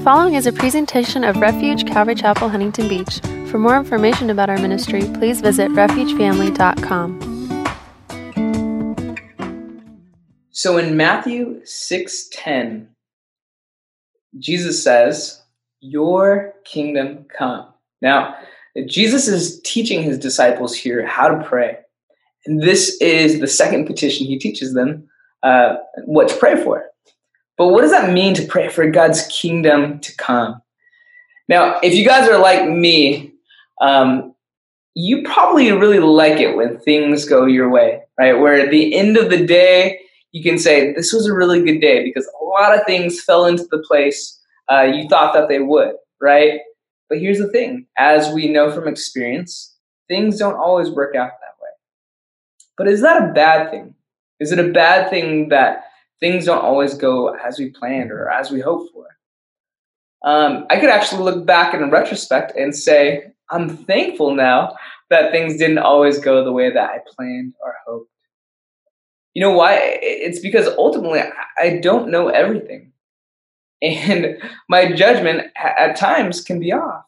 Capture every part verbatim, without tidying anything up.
following is a presentation of Refuge Calvary Chapel, Huntington Beach. For more information about our ministry, please visit refuge family dot com. So in Matthew six ten, Jesus says, "Your kingdom come." Now, Jesus is teaching his disciples here how to pray. And this is the second petition he teaches them uh, what to pray for. But what does that mean to pray for God's kingdom to come? Now, if you guys are like me, um, you probably really like it when things go your way, right? Where at the end of the day, you can say, this was a really good day because a lot of things fell into the place uh, you thought that they would, right? But here's the thing. As we know from experience, things don't always work out that way. But is that a bad thing? Is it a bad thing that things don't always go as we planned or as we hoped for? Um, I could actually look back in retrospect and say, I'm thankful now that things didn't always go the way that I planned or hoped. You know why? It's because ultimately I don't know everything. And my judgment at times can be off.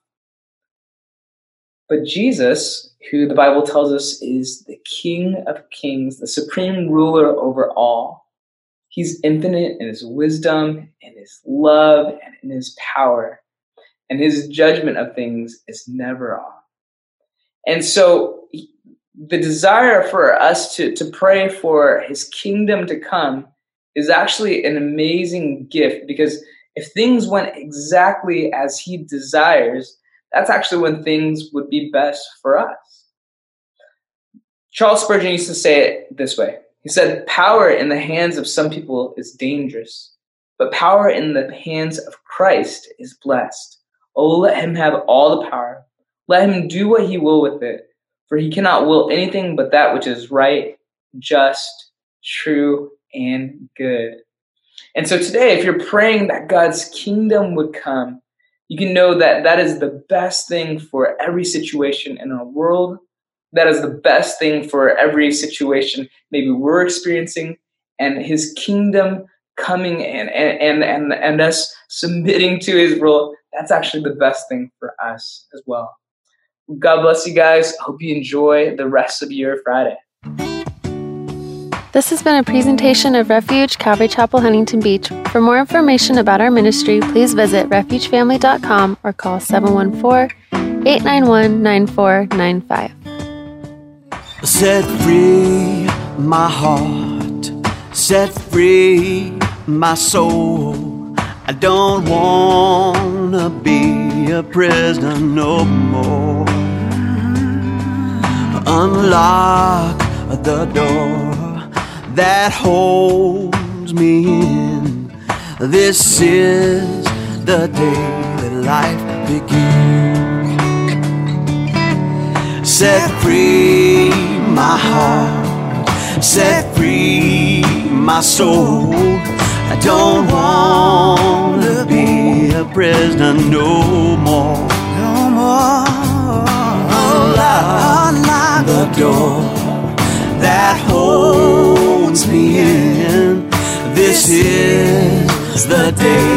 But Jesus, who the Bible tells us is the King of Kings, the supreme ruler over all, he's infinite in his wisdom, in his love, and in his power. And his judgment of things is never off. And so the desire for us to, to pray for his kingdom to come is actually an amazing gift, because if things went exactly as he desires, that's actually when things would be best for us. Charles Spurgeon used to say it this way. He said, power in the hands of some people is dangerous, but power in the hands of Christ is blessed. Oh, let him have all the power. Let him do what he will with it, for he cannot will anything but that which is right, just, true, and good. And so today, if you're praying that God's kingdom would come, you can know that that is the best thing for every situation in our world. That is the best thing for every situation maybe we're experiencing, and his kingdom coming and and and and us submitting to his rule. That's actually the best thing for us as well. God bless you guys. Hope you enjoy the rest of your Friday. This has been a presentation of Refuge Calvary Chapel, Huntington Beach. For more information about our ministry, please visit refuge family dot com or call seven one four, eight nine one, nine four nine five. Set free my heart, set free my soul. I don't want to be a prisoner no more. Unlock the door that holds me in. This is the day that life begins. Set free my heart, set free my soul. I don't want to be a prisoner no more. No more. Unlock, unlock the door that holds me in. This is the day